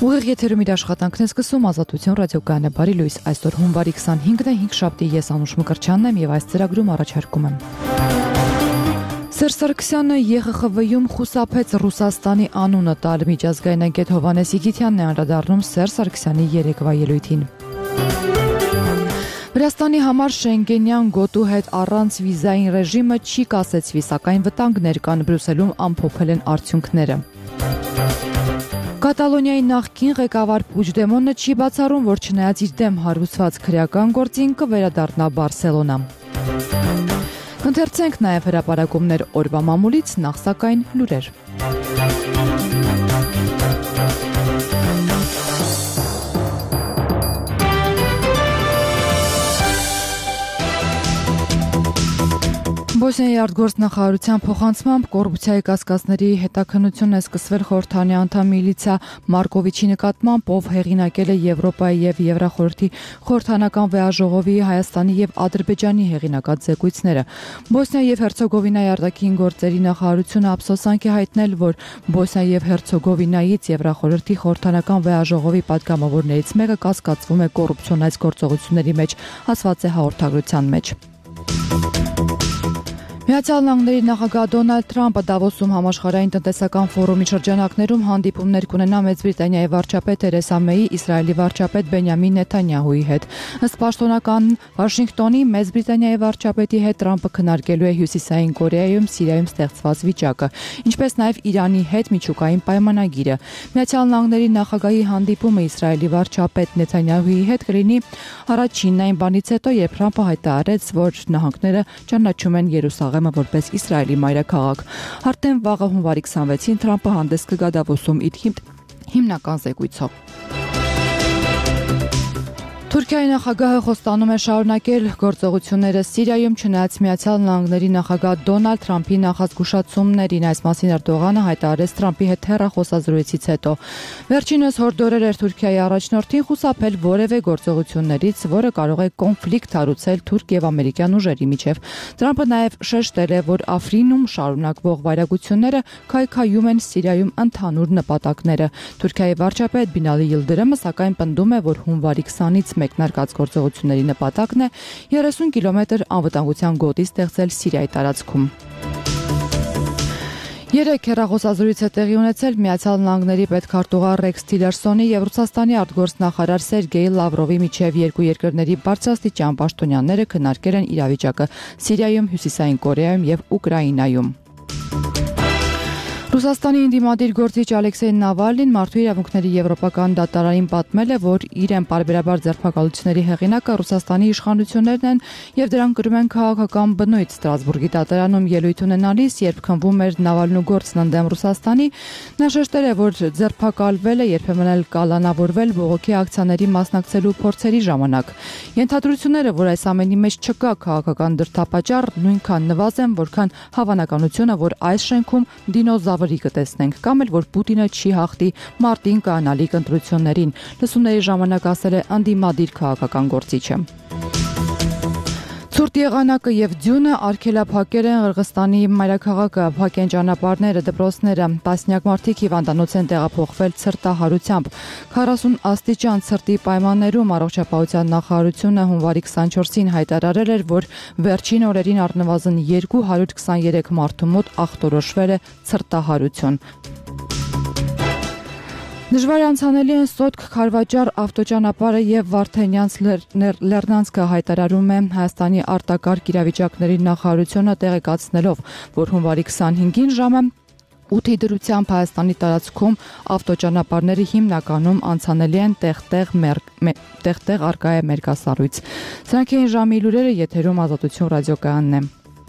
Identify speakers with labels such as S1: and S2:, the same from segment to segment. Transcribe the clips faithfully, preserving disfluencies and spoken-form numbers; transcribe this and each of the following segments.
S1: Ուղիղ եթերում իր աշխատանքն է սկսում Ազատություն ռադիոկայանը բարի լույս, այսօր հունվարի քսանհինգն է, հինգշաբթի, ես Անուշ Մկրտչյանն եմ եւ այս ծրագրում առաջարկում եմ։ Սերժ Սարգսյանը Ե Խ Խ V-ում խուսափեց Ռուսաստանի անունը տալ, միջազգային ագետ Հովհաննես Իգիթյանն է անդրադառնում Սերժ Սարգսյանի երեկվա ելույթին։ Վրաստանի համար Շենգենյան գոտու հետ առանց վիզային ռեժիմը չի կասեցվի, սակայն վտանգներ կան, Բրյուսելում ամփոփել են արդյունքները։ Կատալոնիայի նախկին ղեկավար Պուջդեմոնը չի բացառում, որ չնայած իր դեմ հարուցված քրեական գործին կվերադառնա Բարսելոնա։ Կընթերցենք նաև հրապարակումներ օրվա մամուլից, նախ սակայն լուրեր։ Բոսնիայի արտգործնախարարության փոխանցմամբ կոռուպցիայի կասկածների հետաքննությունն է սկսվել խորհրդանի անդամ Միլիցա Մարկովիչի նկատմամբ, ով հեղինակել է Եվրոպայի եւ Եվրախորհրդի խորհրդանական վեաժողովի Հայաստանի եւ Ադրբեջանի հեղինակած զեկույցները։ Բոսնիայի եւ Հերցեգովինայի արտաքին գործերի նախարարությունը ափսոսանք է հայտնել, որ Բոսնիայի եւ Հերցեգովինայից Եվրախորհրդի խորհրդանական վեաժողովի պատգամավորներից մեկը կասկածվում է կոռուպցիոնայց գործողությունների մեջ, ասված է հաղորդագրության մեջ։ Միացյալ Նահանգների նախագահ Դոնալդ Թրամփը Դավոսում համաշխարհային տնտեսական ֆորումի շրջանակներում հանդիպումներ կունենա Մեծ Բրիտանիայի վարչապետ Թերեսա Մեյի, Իսրայելի վարչապետ Բենյամին Նեթանյահուի հետ։ Ըստ պաշտոնական Վաշինգտոնի, Մեծ Բրիտանիայի վարչապետի հետ Թրամփը քննարկելու է Հյուսիսային Կորեայում Սիրիայում ստեղծված վիճակը, ինչպես նաև Իրանի հետ միջուկային պայմանագիրը։ Միացյալ Նահանգների նախագահի հանդիպումը Իսրայելի վարչապետ Նեթանյահուի հետ կլինի առաջինն այն բանից հետո, երբ Թրամփը հայտարարեց, որ նահանգները ճանաչում են Երուսաղեմը որպես Իսրայելի մայրաքաղաք։ Արդեն վաղը հունվարի քսանվեցին Թրամփը հանդես կգա Դավոսում իր հիմնական զեկույցով։ Թուրքիայի նախագահը խոստանում է շարունակել գործողությունները Սիրիայում, չնայած Միացյալ Նահանգների նախագահ Դոնալդ Թրամփի նախազգուշացումներին, այս մասին Էրդողանը հայտարարեց Թրամփի հետ հեռախոսազրույցից հետո։ Վերջինս հորդորել էր Թուրքիայի առաջնորդին խուսափել որևէ գործողություններից, որը կարող է կոնֆլիկտ հարուցել թուրք եւ ամերիկյան ուժերի միջև։ Թրամփը նաև շեշտել է, որ Աֆրինում շարունակվող վայրագությունները քայքայում են Սիրիայում ընդհանուր նպատակները։ Թուրքիայի վարչապետ Բինալի Յիլդիրամը սակայն պնդում է, որ հունվարի քսանից մեկնարկած գործողությունների նպատակն է երեսուն կիլոմետր անվտանգության գոտի ստեղծել Սիրիայի տարածքում։ Երեք հեռախոսազրույց է տեղի ունեցել Միացյալ Նահանգների պետքարտուղար Ռեքս Թիլերսոնի եւ Ռուսաստանի արտգործնախարար Սերգեյ Լավրովի միջև երկու երկրների բարձրաստիճան պաշտոնյաները քննարկել են իրավիճակը Սիրիայում, Հյուսիսային Կորեայում եւ Ուկրաինայում։ Ռուսաստանի ընդդիմադիր գործիչ Ալեքսեյ Նավալնին Մարդու իրավունքների եվրոպական դատարանին պատմել է, որ իրեն պարբերաբար ձերբակալությունների հեղինակը Ռուսաստանի իշխանություններն են եւ դրանք կրում են քաղաքական բնույթ։ Ստրասբուրգի դատարանում ելույթ ունենալիս, երբ քննվում էր Նավալնու գործն ընդդեմ Ռուսաստանի, նա շեշտել է, որ ձերբակալվել է, երբեմն էլ կալանավորվել բողոքի ակցիաների մասնակցելու փորձերի ժամանակ։ Ենթադրությունները, որ այս ամենի մեջ չկա քաղաքական դրդապատճառ, նույնքան նվազ են, որքան հավանականությունը, որ այս շենքում դինոզավր կտեսնենք, կամ էլ որ Պուտինը չի հաղթի մարտին կանալիք ընտրություններին, լսումների ժամանակ ասել է ընդդիմադիր քաղաքական գործիչը։ Ցուրտ եղանակը եւ ձյունը արգելափակել են Ղրղստանի մայրաքաղաքը, փակ են ճանապարհները, դպրոցները, տասնյակ մարդիկ հիվանդանոց են տեղափոխվել ցրտահարությամբ։ քառասուն աստիճան ցրտի պայմաններում առողջապահության նախարարությունը հունվարի քսանչորսին հայտարարել էր, որ վերջին օրերին առնվազն երկու հարյուր քսաներեք մարդու մոտ ախտորոշվել է ցրտահարություն։ Դժվար անցանելի են Սոտք Քարվաճար ավտոճանապարհը եւ Վարդենյանց Լեռնանցքը, հայտարարում է Հայաստանի արտակարգ իրավիճակների նախարարությունը, տեղեկացնելով, որ հունվարի քսանհինգին ժամը ութի դրությամբ Հայաստանի տարածքում ավտոճանապարհները հիմնականում անցանելի են տեղ-տեղ տեղ-տեղ արկա է մերկասառույց։ Սրանք էին ժամի լուրերը, եթերում Ազատություն ռադիոկայանն է։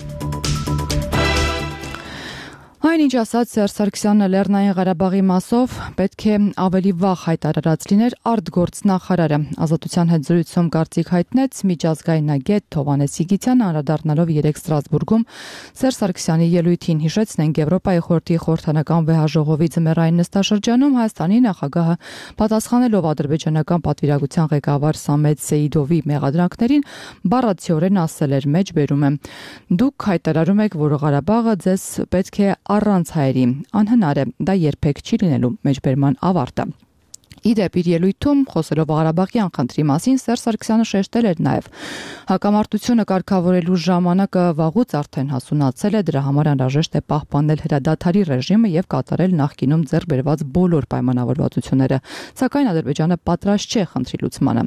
S1: Այնինչ ասաց Սերժ Սարգսյանը Լեռնային Ղարաբաղի մասով պետք է ավելի վաղ հայտարարած լիներ արտգործնախարարը։ Ազատության հետ զրույցում կարծիք հայտնեց միջազգային ագետ Հովհաննես Իգիթյանը, անդրադառնալով երեք Ստրասբուրգում Սերժ Սարգսյանի ելույթին։ Հիշեցնենք, Եվրոպայի խորհրդի խորհրդանական վեհաժողովի ձմեռային նստաշրջանում Հայաստանի նախագահը պատասխանելով ադրբեջանական պատվիրակության ղեկավար Սամեդ Սեիդովի մեղադրանքներին բառացիորեն ասել էր, մեջբերում եմ. Դուք հայտարարում եք, որ Ղարաբաղը ձեզ պետք է առանց հայերի, անհնար է, դա երբեք չի լինելու, մեջբերման ավարտը։ Իդեպ իր ելույթում խոսելով Ղարաբաղյան խնդրի մասին Սերժ Սարգսյանը շեշտել էր նաև հակամարտությունը կարգավորելու ժամանակը վաղուց արդեն հասունացել է, դրա համար անհրաժեշտ է պահպանել հրադադարի ռեժիմը եւ կատարել նախկինում ձեռք բերված բոլոր պայմանավորվածությունները, սակայն Ադրբեջանը պատրաստ չէ խնդրի լուծմանը։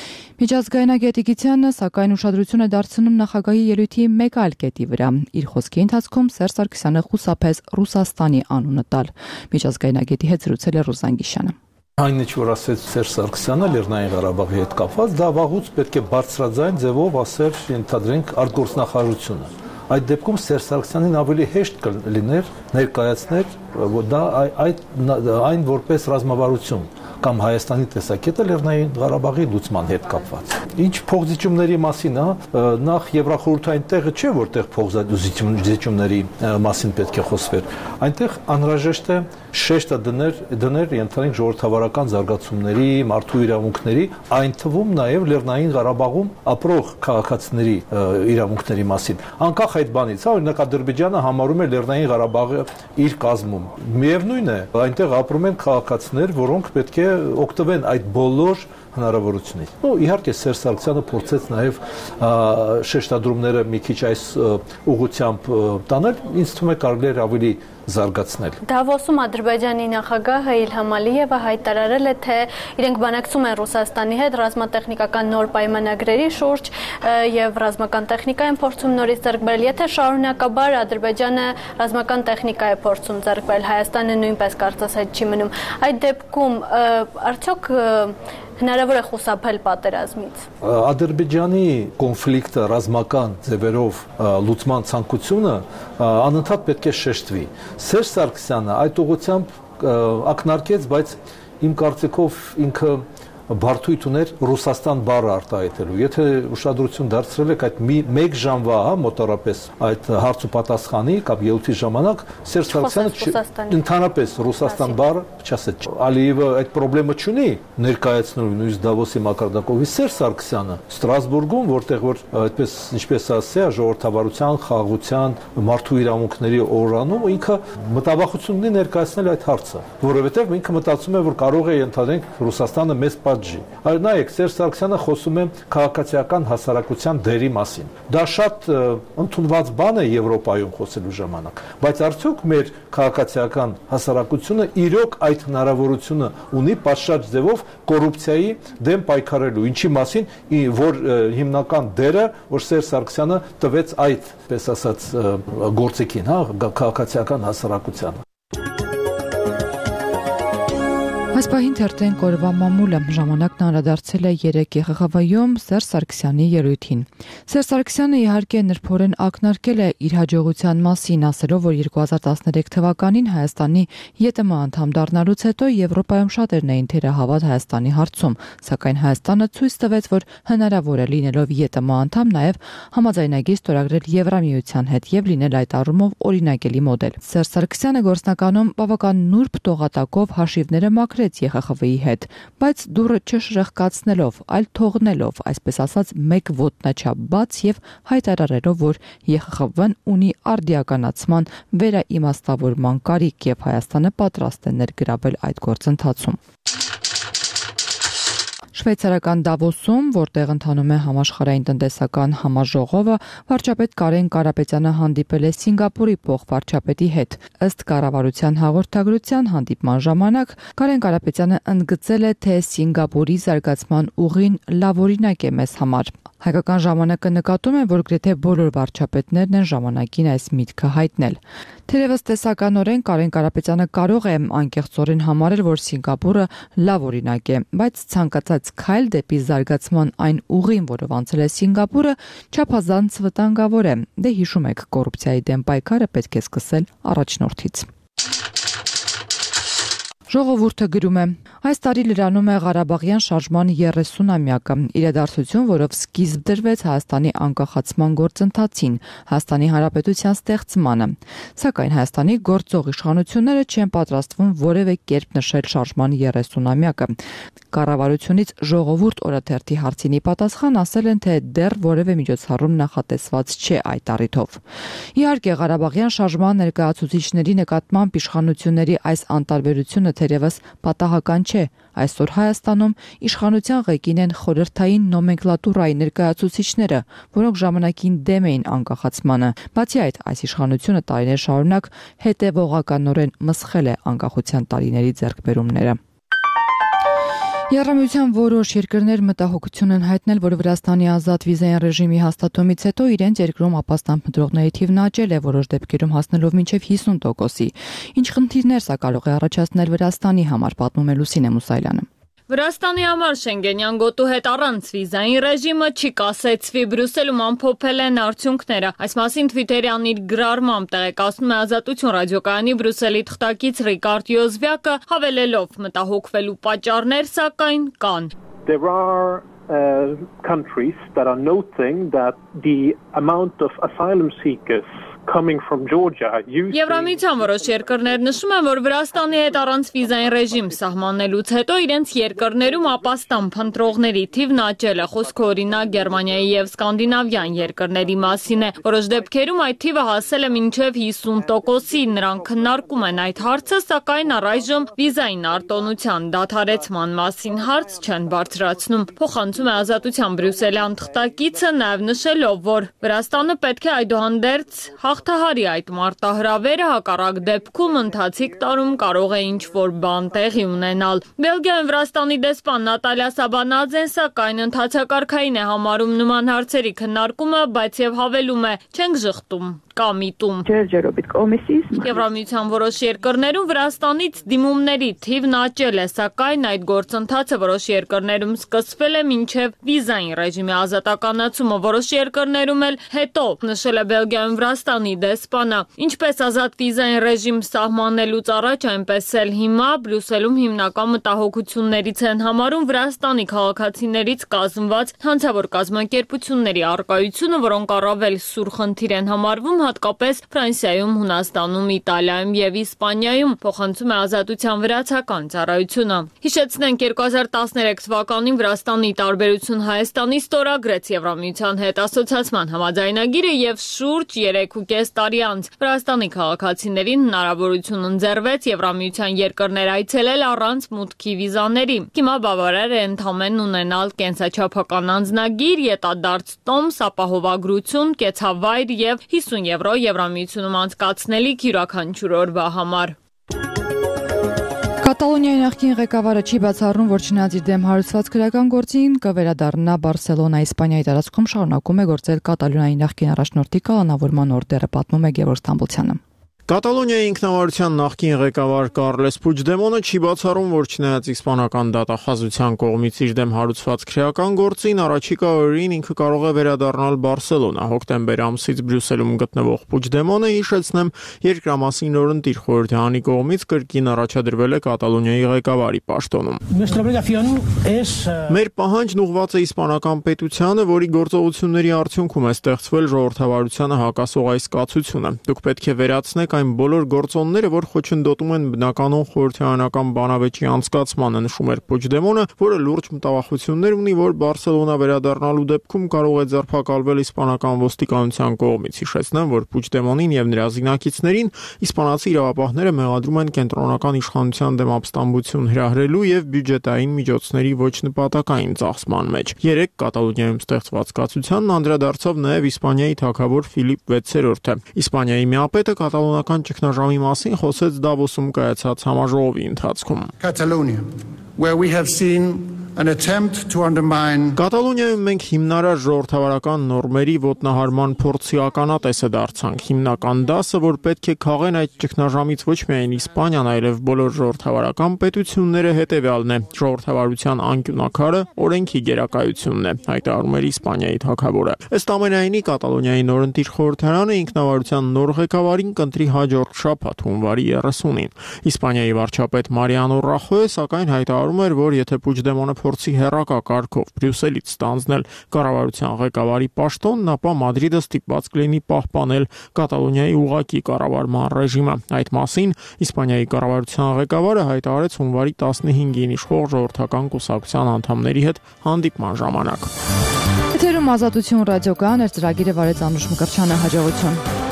S1: Միջազգայնագիտիկությանը սակայն ուշադրություն է դարձնում նախագահի ելույթի մեկ այլ կետի վրա։ Իր խոսքի ընթացքում Սերժ Սարգսյանը խուսափեց Ռուսաստանի անունը տալ։ Միջազգայնագետի հետ զրուցել է Ռուզան Գիշյանը։
S2: Այն ինչ որ ասեց Սերժ Սարգսյանը Լեռնային Ղարաբաղի հետ կապված, դա վաղուց պետք է բարձրաձայն ձևով ասել, ընդհանրենք արտգործնախարարությունը։ Այդ դեպքում Սերժ Սարգսյանին ավելի հեշտ կլիներ ներկայացնել դա այդ այն որպես ռազմավարություն կամ Հայաստանի տեսակետը Լեռնային Ղարաբաղի լուծման հետ կապված։ Ինչ փոխզիջումների մասին, հա, նախ Եվրախորհրդային տեղը չէ, որտեղ փոխզիջումների մասին պետք է խոսվեր։ Այնտեղ անհրաժեշտ է շեշտը դներ դներ ընդհանրենք ժողովրդավարական զարգացումների, մարդու իրավունքների, այն թվում նաև Լեռնային Ղարաբաղում ապրող քաղաքացիների իրավունքների մասին։ Անկախ այդ բանից, հա, օրինակ Ադրբեջանը համարում է Լեռնային Ղարաբաղը իր կազմում։ Միևնույն է, այնտեղ ապրում են քաղաքացիներ, որոնք պետք է օգտվեն այդ բոլոր հնարավորությունից։ Ու իհարկե Սերժ Սարգսյանը փորձեց նաև շեշտադրումները մի քիչ այս ուղղությամբ տանել, ինձ թվում է կարելի էր ավելի զարգացնել։
S3: Դավոսում Ադրբեջանի նախագահը Իլհամ Ալիևը հայտարարել է, թե իրենք բանակցում են Ռուսաստանի հետ ռազմատեխնիկական նոր պայմանագրերի շուրջ եւ ռազմական տեխնիկա են փորձում նորից ձեռք բերել։ Եթե շարունակաբար Ադրբեջանը ռազմական տեխնիկա է փորձում ձեռք բերել, Հայաստանը նույնպես կարծես այդ չի մնում։ Այդ դեպքում արդյոք հնարավոր է խուսափել պատերազմից։
S2: Ադրբեջանի կոնֆլիկտը ռազմական ձևերով լուծման ցանկությունը անընդհատ պետք է շեշտվի։ Սերժ Սարգսյանը այդ ուղղությամբ ակնարկեց, բայց իմ կարծիքով ինքը բարդույթ ուներ Ռուսաստան բառը արտահայտելու։ Եթե ուշադրություն դարձրել եք այդ մեկ ժամվա, հա, մոտավորապես այդ հարց ու պատասխանի կամ ելույթի ժամանակ Սերժ Սարգսյանը ընդհանրապես Ռուսաստան բառը չասեց։ Ալիևը այդ խնդրեմը չունի ներկայացնելու նույնիսկ Դավոսի մակարդակով։ Սերժ Սարգսյանը Ստրասբուրգում, որտեղ որ այդպես ինչպես ասե, ժողովրդավարության, խաղաղության, մարդու իրավունքների օրանում ինքը մտավախություն ունի ներկայացնել այդ հարցը, որովհետև ինքը մտածում է, որ կարող է ընդհանրենք Ռուսաստանը մեծ Այլ նայեք, Սերժ Սարգսյանը խոսում է քաղաքացիական հասարակության դերի մասին։ Դա շատ ընդունված բան է Եվրոպայում խոսելու ժամանակ, բայց արդյոք մեր քաղաքացիական հասարակությունը իրոք այդ հնարավորությունը ունի պատշաճ ձևով կոռուպցիայի դեմ պայքարելու, ինչի մասին, որ հիմնական դերը, որ Սերժ Սարգսյանը տվեց այդ, պես ասած, գործիքին, հա, քաղաքացիական հասարակությանը։
S1: Այս պահին թերթեն կորվա մամուլը ժամանակն անդրադարձել է երեք Ե Խ Խ V-ում Սերժ Սարգսյանի ելույթին։ Սերժ Սարգսյանը իհարկե նրբորեն ակնարկել է իր հաջողության մասին, ասելով, որ երկու հազար տասներեք թվականին Հայաստանի ԵՏՄ անդամ դառնալուց հետո Եվրոպայում շատերն էին թերահավատ Հայաստանի հարցում, սակայն Հայաստանը ցույց տվեց, որ հնարավոր է լինելով ԵՏՄ անդամ նաև համաձայնագիր ստորագրել Եվրամիության հետ եւ լինել այդ առումով օրինակելի մոդել։ Սերժ Սարգսյանը գործնականում բավական նուրբ տողատակով հաշիվները մաքրեց Ե Խ Խ V-ի հետ, բայց դուռը չշրխկացնելով, այլ թողնելով, այսպես ասած, մեկ ոտնաչափ բաց եւ հայտարարելով, որ Ե Խ Խ V-ն ունի արդիականացման վերաիմաստավորման կարիք եւ Հայաստանը պատրաստ է ներգրավել այդ գործընթացում։ Շվեյցարական Դավոսում, որտեղ ընթանում է համաշխարհային տնտեսական համաժողովը, վարչապետ Կարեն Կարապետյանը հանդիպել է Սինգապուրի փոխվարչապետի հետ։ Ըստ կառավարության հաղորդագրության հանդիպման ժամանակ Կարեն Կարապետյանը ընդգծել է, թե Սինգապուրի զարգացման ուղին լավ օրինակ է մեզ համար։ Հայկական ժամանակը նկատում է, որ գրեթե բոլոր վարչապետներն են ժամանակին այս միտքը հայտնել։ Թերևս տեսականորեն Կարեն Կարապետյանը կարող է անկեղծորեն համարել, որ Սինգապուրը լավ օրինակ է, բայց ցանկացած քայլ դեպի զարգացման այն ուղին, որով անցել է Սինգապուրը, չափազանց վտանգավոր է։ Դե հիշում եք, կոռուպցիայի դեմ պայքարը պետք է սկսել առաջնորդից։ Ժողովուրդը գրում է. այս տարի լրանում է Ղարաբաղյան շարժման երեսունամյակը, իրադարձություն, որով սկիզբ դրվեց Հայաստանի անկախացման գործընթացին, Հայաստանի Հանրապետության ստեղծմանը։ Սակայն Հայաստանի գործող իշխանությունները չեն պատրաստվում որևէ կերպ նշել շարժման երեսունամյակը։ Կառավարությունից Ժողովուրդ օրաթերթի հարցինի պատասխան ասել են, թե դեռ որևէ միջոցառում նախատեսված չէ այդ առիթով։ Իհարկե, Ղարաբաղյան շարժման ներկայացուցիչների նկատմամբ իշխանությունների այս անտարբերությունը, թե թերևս պատահական չէ։ Այսօր Հայաստանում իշխանության ղեկին են խորհրդային նոմենկլատուրայի ներկայացուցիչները, որոնք ժամանակին դեմ էին անկախացմանը։ Բացի այդ, այս իշխանությունը տարիներ շարունակ հետևողականորեն մսխել է անկախության տարիների ձեռքբերումները։ Եվրամիության որոշ երկրներ մտահոգություն են հայտնել, որ Վրաստանի ազատ վիզային ռեժիմի հաստատումից հետո իրենց երկրում ապաստան փնտրողների թիվն աճել է, որոշ դեպքերում հասնելով մինչև հիսուն տոկոսի։ Ինչ խնդիրներ սա կարող է առաջացնել Վրաստանի համար, պատմում է Լուսինե Մուսայելյանը։
S4: Վրաստանի համար Շենգենյան գոտու հետ առանց վիզային ռեժիմը չի կասեցվի, Բրյուսելում ամփոփել են արդյունքները։ Այս մասին Թվիտերյան իր գրառմամբ տեղեկացնում է Ազատություն ռադիոկայանի Բրյուսելի թղթակից Ռիկարդ Յոզվյակը, հավելելով մտահոգվելու պատճառներ սակայն կան։
S5: There are uh, countries that are noting that the amount of asylum seekers coming from Georgia using
S4: Եվրամիության որոշ երկրներ նշում են, որ Վրաստանի հետ առանց վիզային ռեժիմ սահմանելուց հետո իրենց երկրներում ապաստան փնտրողների թիվն աճել է, խոսքը օրինակ Գերմանիայի եւ Սկանդինավյան երկրների մասին է։ Որոշ դեպքերում այդ թիվը հասել է մինչև հիսուն տոկոսի, նրանք քննարկում են այդ հարցը, սակայն առայժմ վիզային արտոնության դադարեցման մասին հարց չեն բարձրացնում։ Փոխանցում է Ազատության բրյուսելյան թղթակիցը, նաև նշելով, որ Վրաստանը պետք է այդուհանդերձ հաղթահարի այդ մարտահրավերը, հակառակ դեպքում ընթացիկ տարում կարող է ինչ-որ բան տեղի ունենալ։ Բելգիայում Վրաստանի դեսպան Նատալիա Սաբանաձեն սակայն ընդհանցակարգային է համարում նման հարցերի քննարկումը, բայց եւ հավելում է՝ չենք ժխտում կամ միտում։ Եվրամիության որոշ երկրներում Վրաստանից դիմումների թիվն աճել է, սակայն այդ գործընթացը որոշ երկրներում սկսվել է մինչև վիզային ռեժիմի ազատականացումը, որոշ երկրներում էլ հետո, նշել է Բելգիայում Վրաստանի դեսպանը։ Ինչպես ազատ վիզային ռեժիմ սահմանելուց առաջ, այնպես էլ հիմա Բրյուսելում հիմնական մտահոգություններից են համարում Վրաստանի քաղաքացիներից կազմված հանցավոր կազմակերպությունների առկայությունը, որոնք առավել սուր խնդիր են համարվում հատկապես Ֆրանսիայում, Հունաստանում, Իտալիայում եւ Իսպանիայում, փոխանցում է Ազատության վրացական ծառայությունը։ Հիշեցնենք, երկու հազար տասներեք թվականին Վրաստանի տարբերություն Հայաստանի ստորագրեց Եվրամիության հետ ասոցիացիան համաձայնագիրը եւ շուրջ երեք ու կես տարի անց Վրաստանի քաղաքացիներին հնարավորություն ընձեռվեց Եվրամիության երկրներ այցելել առանց մուտքի վիզաների։ Հիմա բավարար է ընդամենն ունենալ կենսաչափական անձնագիր, ետադարձ տոմս, ապահովագրություն, կեցավայր եւ հիսուն եվրո Եվրամիությունում անցկացնելիք յուրաքանչյուր օրվա համար։
S1: Կատալոնիայի նախկին ղեկավարը չի բացառում, որ չնայած իր դեմ հարուցված քրեական գործին կվերադառնա Բարսելոնա, Իսպանիայի տարածքում շարունակում է գործել Կատալոնիայի նախկին առաջնորդի կալանավորման օրդերը, պատմում է Գևորգ Ստամբոլցյանը։
S6: Կատալոնիայի ինքնավարության նախկին ղեկավար Կարլես Փուջդեմոնը չի բացառում, որ չնայած իսպանական դատախազության կողմից իր դեմ հարուցված քրեական գործին, առաջիկա օրերին ինքը կարող է վերադառնալ Բարսելոնա։ Հոկտեմբեր ամսից Բրյուսելում գտնվող Փուջդեմոնը, հիշեցնեմ, երկրամասին օրընտիր խորհրդարանի կողմից կրկին առաջադրվել է Կատալոնիայի ղեկավարի պաշտոնում։ Մեր պահանջն ուղղված է իսպանական պետությանը, որի գործողությունների արդյունքում է ստեղծվել ժողովրդավարությանը հակասող այս կացությունը։ Դուք պետք է վերացնեք այն բոլոր գործոնները, որ խոչընդոտում են բնականon խորհրդարանական բանավեճի անցկացմանը, նշում էր Փուջդեմոնը, որը լուրջ մտավախություններ ունի, որ Բարսելոնա վերադառնալու դեպքում կարող է ձերբակալվել իսպանական ոստիկանության կողմից։ Հիշեցնեմ, որ Փուջդեմոնին եւ նրա զինակիցներին իսպանացի իրավապահները մեղադրում են կենտրոնական իշխանության դեմ ապստամբություն հրահրելու եւ բյուջետային միջոցների ոչ նպատակային ծախսման մեջ։ Երեք Կատալոնիայում ստեղծված կացությանն անդրադարձավ նաեւ Իսպանիայի թագավոր Ֆիլիպ վեցերորդը։ Իսպանիայի միապետը կատալոնական ճգնաժամի մասին խոսեց Դավոսում կայացած համաժողովի ընթացքում։
S7: Catalonia, where we have seen an attempt to undermine
S6: Կատալոնիայում մենք հիմնարար ժողովրդավարական նորմերի ոտնահարման փորձի ականատես է դարձանք։ Հիմնական դասը, որ պետք է քաղեն այդ ճգնաժամից ոչ միայն Իսպանիան, այլև բոլոր ժողովրդավարական պետությունները հետևյալն է՝ ժողովրդավարության անկյունակարը օրենքի գերակայությունն է, հայտարարում էր Իսպանիայի թագավորը։ Ըստ ամենայնի Կատալոնիայի նորընտիր խորհրդարանը ինքնավարության նոր ղեկավարին կընտրի հաջորդ շաբաթ հունվարի երեսունին։ Իսպանիայի վարչապետ Մարիանո Ռախոյը սակայն հայտարարում էր, որ եթե Փուջդեմոնը փորձի հերակա կարգով Բրյուսելից ստանձնել կառավարության ղեկավարի պաշտոնն, ապա Մադրիդը ստիպված կլինի պահպանել Կատալոնիայի ուղղակի կառավարման ռեժիմը։ Այդ մասին Իսպանիայի կառավարության ղեկավարը հայտարարեց հունվարի տասնհինգին իշխող ժողովրդական կուսակցության անդամների հետ հանդիպման ժամանակ։
S1: Եթերում Ազատություն ռադիոկայան էր, ծրագիրը վարեց Անուշ Մկրտչյանը, հաջողություն։